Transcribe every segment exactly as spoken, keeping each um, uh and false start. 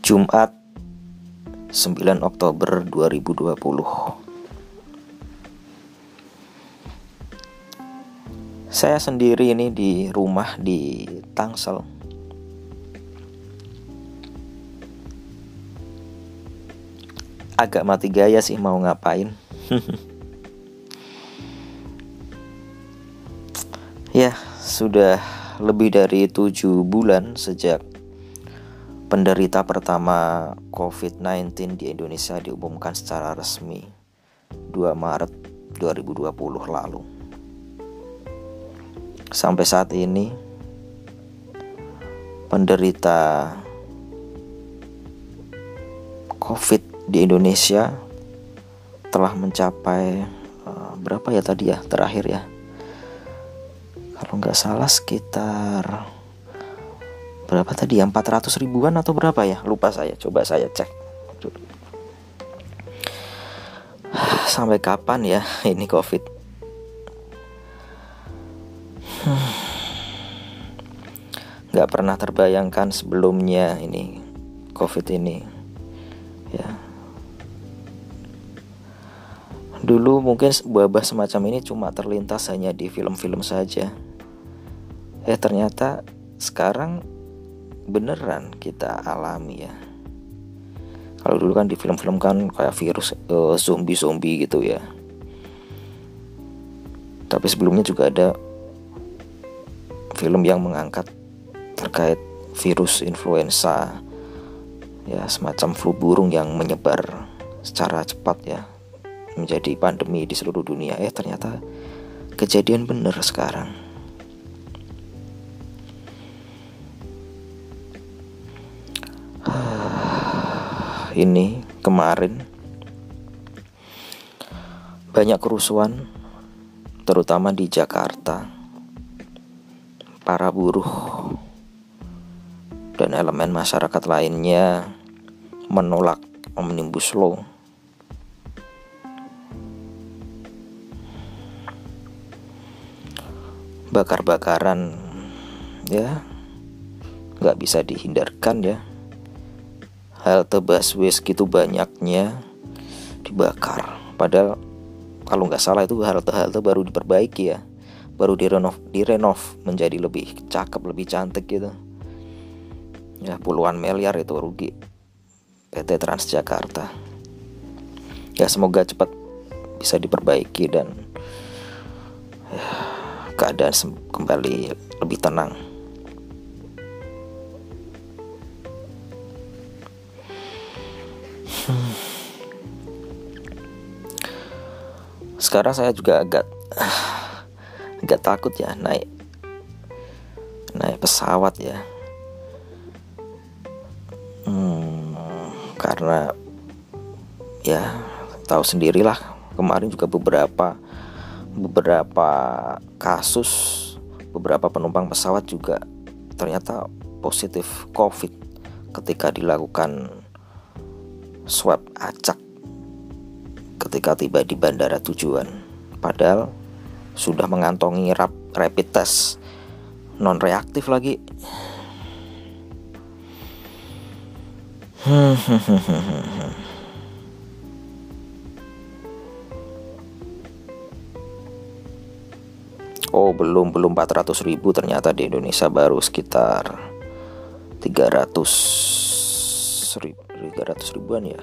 Jumat sembilan Oktober dua ribu dua puluh. Saya sendiri ini di rumah di Tangsel. Agak mati gaya sih mau ngapain. Ya, sudah lebih dari tujuh bulan sejak penderita pertama covid sembilan belas di Indonesia diumumkan secara resmi dua Maret dua ribu dua puluh lalu. Sampai saat ini penderita COVID di Indonesia telah mencapai uh, berapa ya tadi ya terakhir ya, kalau nggak salah sekitar berapa tadi ya, empat ratus ribuan atau berapa ya, lupa saya, coba saya cek dulu. Sampai kapan ya ini COVID? hmm. Nggak pernah terbayangkan sebelumnya ini COVID ini ya. Dulu mungkin wabah semacam ini cuma terlintas hanya di film-film saja. Eh ternyata sekarang beneran kita alami ya. Kalau dulu kan di film-film kan kayak virus uh, zombie-zombie gitu ya. Tapi sebelumnya juga ada film yang mengangkat terkait virus influenza ya, semacam flu burung yang menyebar secara cepat ya, menjadi pandemi di seluruh dunia. Eh ternyata kejadian bener sekarang. Ini kemarin banyak kerusuhan, terutama di Jakarta. Para buruh dan elemen masyarakat lainnya menolak Omnibus Law. Bakar-bakaran ya, nggak bisa dihindarkan ya. Halte busway segitu banyaknya dibakar. Padahal kalau nggak salah itu halte-halte baru diperbaiki ya, baru direnov, direnov menjadi lebih cakep, lebih cantik gitu. Ya puluhan miliar itu rugi P T Transjakarta. Ya semoga cepat bisa diperbaiki dan ya, keadaan kembali lebih tenang. Hmm. Sekarang saya juga agak agak takut ya naik naik pesawat ya. Hmm, karena ya tahu sendirilah, kemarin juga beberapa beberapa kasus, beberapa penumpang pesawat juga ternyata positif COVID ketika dilakukan swab acak ketika tiba di bandara tujuan, padahal sudah mengantongi rap, rapid test non reaktif lagi. Oh belum belum empat ratus ribu, ternyata di Indonesia baru sekitar tiga ratus ribuan ya.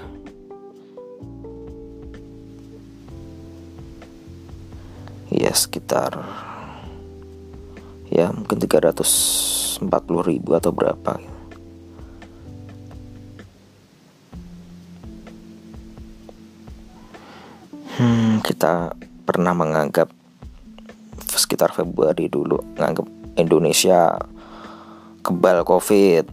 Ya sekitar ya mungkin tiga ratus empat puluh ribu atau berapa. Hmm, kita pernah menganggap sekitar Februari dulu menganggap Indonesia kebal COVID.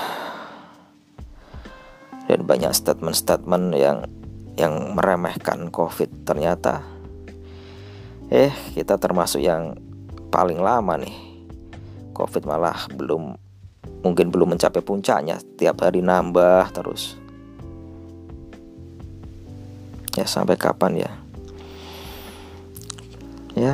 Dan banyak statement-statement yang yang meremehkan COVID. Ternyata eh kita termasuk yang paling lama nih. COVID malah belum mungkin belum mencapai puncaknya, tiap hari nambah terus. Ya sampai kapan ya? Ya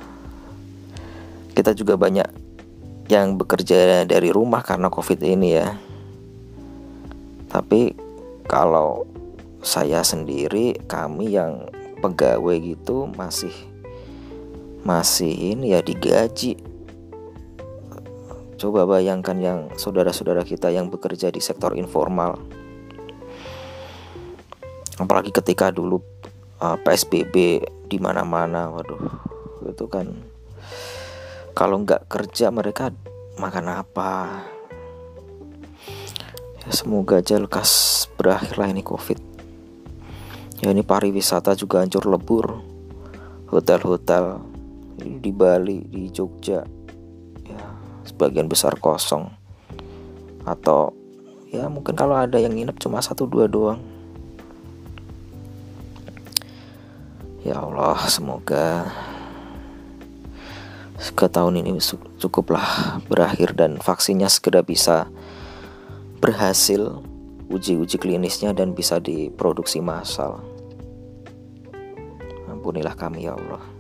kita juga banyak yang bekerja dari rumah karena COVID ini ya. Tapi kalau saya sendiri, kami yang pegawai gitu masih masih ini ya digaji. Coba bayangkan yang saudara-saudara kita yang bekerja di sektor informal. Apalagi ketika dulu uh, P S B B di mana-mana, waduh, itu kan kalau nggak kerja mereka makan apa? Ya, semoga aja lekas berakhirlah ini COVID. Ya, ini pariwisata juga hancur lebur. Hotel-hotel di Bali, di Jogja, ya sebagian besar kosong. Atau ya mungkin kalau ada yang nginep cuma satu dua doang. Ya Allah, semoga ke tahun ini cukuplah berakhir dan vaksinnya segera bisa berhasil uji-uji klinisnya dan bisa diproduksi massal. Ampunilah kami ya Allah.